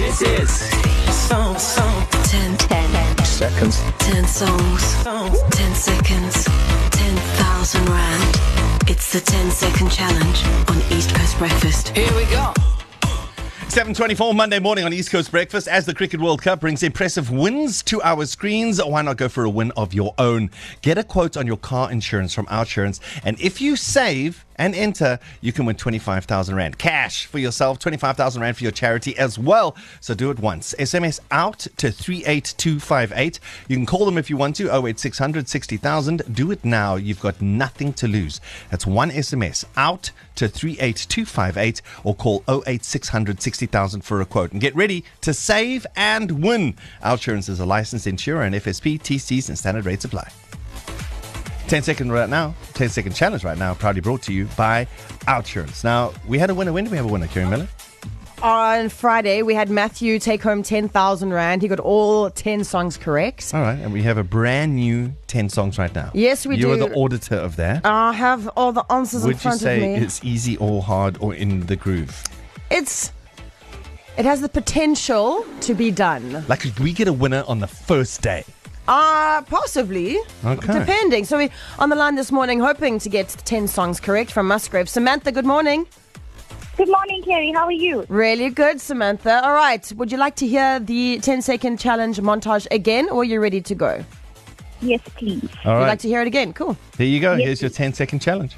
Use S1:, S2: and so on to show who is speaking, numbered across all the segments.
S1: This is song
S2: 10
S3: seconds.
S2: 10 songs, 10 seconds, 10,000 rand. It's the 10-second challenge on East Coast Breakfast.
S1: Here we go.
S4: 7:24 Monday morning on East Coast Breakfast. As the Cricket World Cup brings impressive wins to our screens, why not go for a win of your own? Get a quote on your car insurance from Outsurance, and if you save and enter, you can win 25,000 rand cash for yourself, 25,000 rand for your charity as well. So do it once. SMS out to 38258. You can call them if you want to, 08600 60,000. Do it now. You've got nothing to lose. That's one SMS out to 38258 or call 08600 60,000 for a quote. And get ready to save and win. Outsurance is a licensed insurer and FSP, TCs and standard rates apply. 10-second right now, 10-second challenge right now, proudly brought to you by Outsurance. Now, we had a winner. When did we have a winner, Kerry Miller?
S5: On Friday, we had Matthew take home 10,000 rand. He got all 10 songs correct.
S4: All right, and we have a brand new 10 songs right now.
S5: Yes, we do.
S4: You are the auditor of that.
S5: I have all the answers in front of me.
S4: Would you say it's easy or hard or in the groove?
S5: It has the potential to be done.
S4: Like, could we get a winner on the first day?
S5: Possibly.
S4: Okay.
S5: Depending. So we're on the line this morning hoping to get 10 songs correct from Musgrave. Samantha, good morning.
S6: Good morning, Kerry. How are you?
S5: Really good, Samantha. All right. Would you like to hear the 10-second challenge montage again, or are you ready to go?
S6: Yes, please.
S4: All right.
S5: You'd like to hear it again? Cool.
S4: Here you go.
S6: Yes,
S4: Here's your 10-second challenge.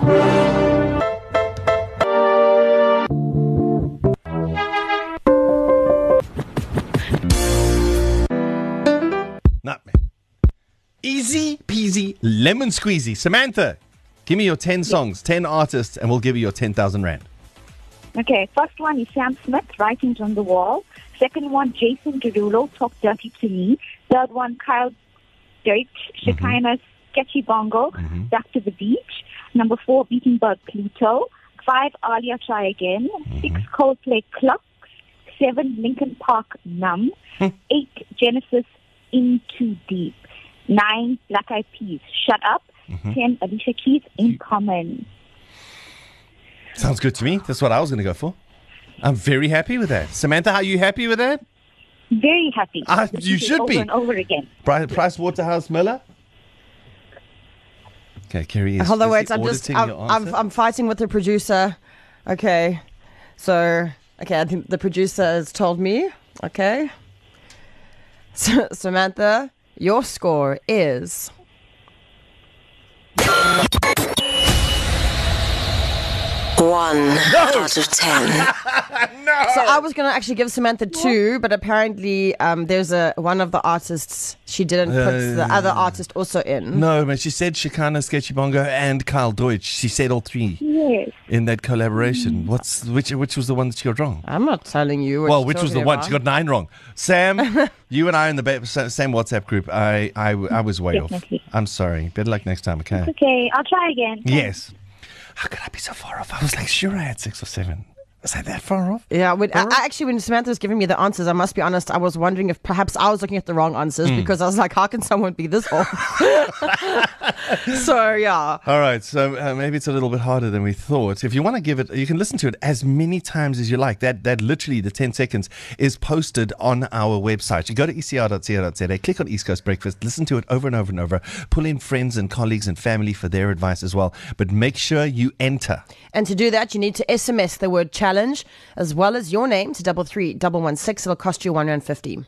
S4: Nutmeg. Easy peasy lemon squeezy. Samantha, give me your 10 songs, 10 artists, and we'll give you your 10,000 rand.
S6: Okay, first one is Sam Smith, Writings on the Wall. Second one, Jason Derulo, Talk Dirty to Me. Third one, Kyle Deutsch, Shekinah, Sketchy Bongo, Back to the Beach. Number 4, Beatenberg, Pluto. 5, Alia, Try Again. 6, Coldplay, Clocks. 7, Linkin Park, Numb. 8, Genesis, In Too Deep. 9, Black Eyed Peas, Shut Up. 10, Alicia Keys, In Common.
S4: Sounds good to me. That's what I was going to go for. I'm very happy with that. Samantha, are you happy with that?
S6: Very happy.
S4: You should
S6: over
S4: be.
S6: and over again.
S4: Price Waterhouse Miller? Okay, Kerry is
S5: Hold on, wait.
S4: auditing your answer.
S5: I'm fighting with the producer. Okay. So, I think the producer has told me. Okay. So, Samantha, your score is
S2: 1 out of 10.
S5: So I was going to actually give Samantha 2, but apparently there's one of the artists, she didn't put the other artist also in.
S4: No, but she said Shekinah, Sketchy Bongo, and Kyle Deutsch. She said all three
S6: Yes.
S4: in that collaboration. Which was the one that she got wrong?
S5: I'm not telling you.
S4: Which was the one? She got 9 wrong. Sam, you and I in the same WhatsApp group. I was way
S6: Definitely.
S4: off. I'm sorry. Better luck next time, okay?
S6: Okay, I'll try again.
S4: Yes. How could I be so far off? I was like, sure, I had 6 or 7. Was I that far off?
S5: Yeah, actually, when Samantha was giving me the answers, I must be honest, I was wondering if perhaps I was looking at the wrong answers because I was like, how can someone be this off? So, yeah.
S4: All right, so maybe it's a little bit harder than we thought. If you want to give it, you can listen to it as many times as you like. That literally, the 10 seconds is posted on our website. You go to ecr.co.za, click on East Coast Breakfast, listen to it over and over and over, pull in friends and colleagues and family for their advice as well. But make sure you enter.
S5: And to do that, you need to SMS the word challenge as well as your name to 33116. It'll cost you R1.50.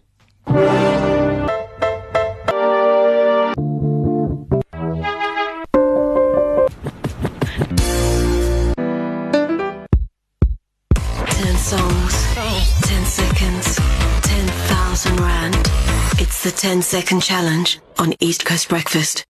S2: Songs, 10 seconds, 10,000 rand. It's the 10-second challenge on East Coast Breakfast.